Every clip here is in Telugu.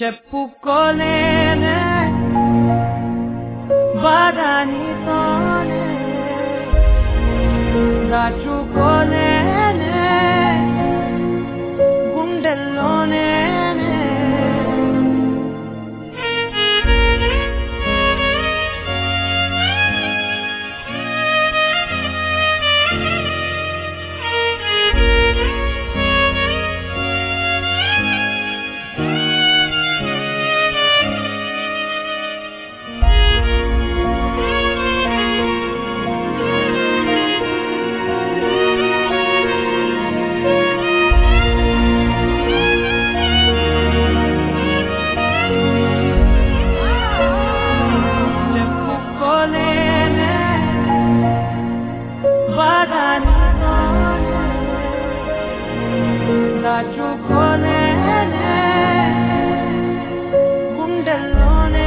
చెప్పుకోలేనే బాధ నీతోనే దాచుకోలేనే గుండెల్లోనే దాచుకోలేనే గుండెల్లోనే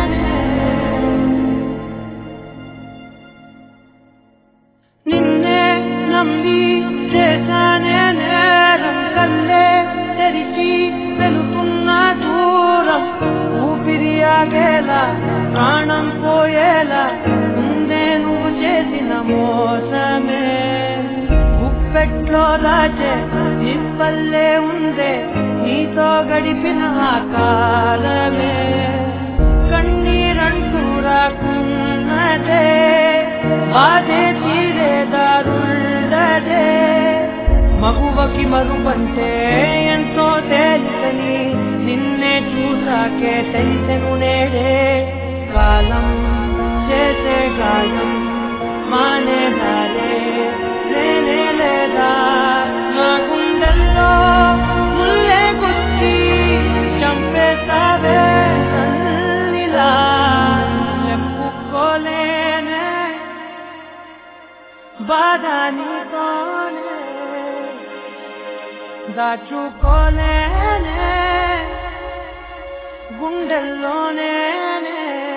నిన్నే నమ్మి చేశానే నేరం కల్లే తెరిచి వెళుతున్న దూరం ఊపిరి ఆగేలా ప్రాణం పోయేలా ముందే నువ్వు చేసిన మోసమే గుప్పెట్లో రాజే నిప్పల్లే ఉందే నీతో గడిపిన ఆ కాలమే కన్నీరంటూ రాకున్నదే బాధే తీరే దారుండదే మగువకి మరుపంటే ఎంతో తేలికని నిన్నే చూసాకే తెలిసెను నేడే కాలం చేసే గాయం మానేదారే లేనే లేదా నా గుండెల్లో ముల్లే గుచ్చి చంపేసావే నన్నిలా చెప్పుకోలేనే బాధ నీతోనే దాచుకోలేనే గుండెల్లోనే